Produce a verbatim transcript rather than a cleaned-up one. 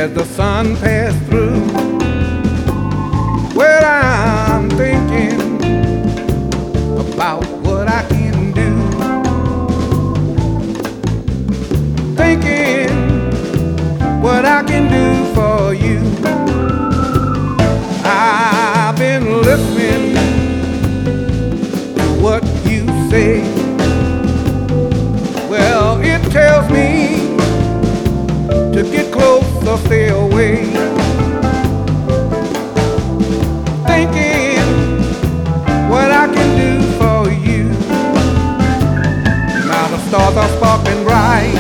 as the sun passed through. Well, I'm thinking about what I can do, thinking what I can do for you. I've been listening to what you say. Well, it tells me to get close or stay away. Thinking what I can do for you. Now the stars are sparkling bright,